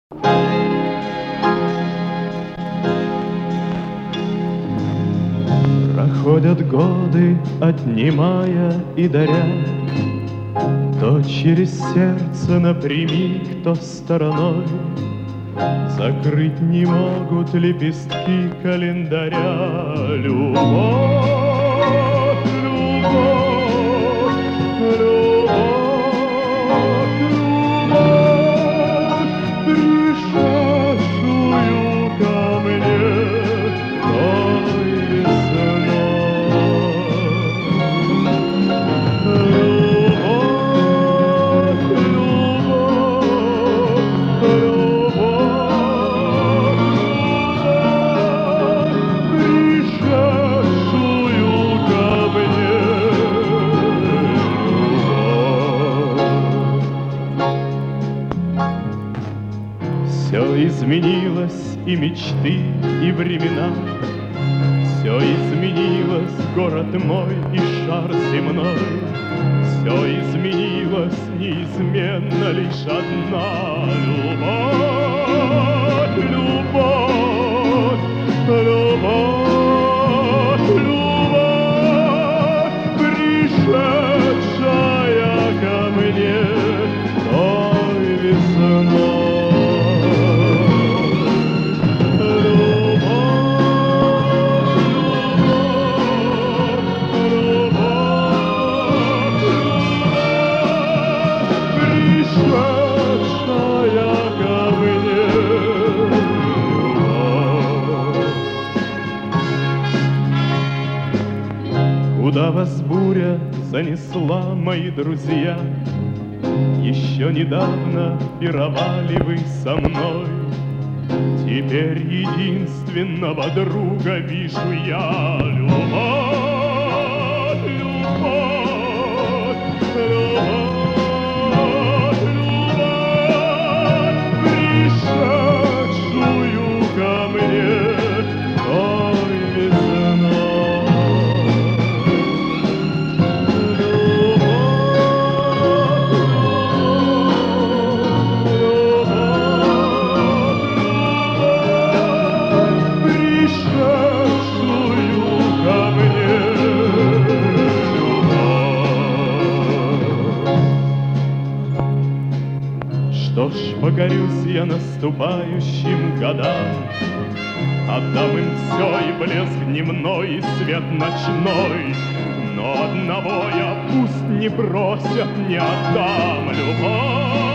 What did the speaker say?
Проходят годы, отнимая и даря, то через сердце напрямик, то стороной. Закрыть не могут лепестки календаря. Любовь, любовь, любовь, любовь, пришедшую ко мне той весной. Все изменилось, и мечты, и времена. Все изменилось, город мой и шар земной. Все изменилось, неизменно лишь одна любовь, любовь, любовь, любовь, пришедшая ко мне той весной. Куда вас буря занесла, мои друзья? Еще недавно пировали вы со мной. Теперь единственного друга вижу я. Любовь, любовь, любовь, любовь, пришедшую ко мне той весной. Что ж, покорюсь я наступающим годам, отдам им все, и блеск дневной, и свет ночной. Но одного я пусть не просят, не отдам: любовь.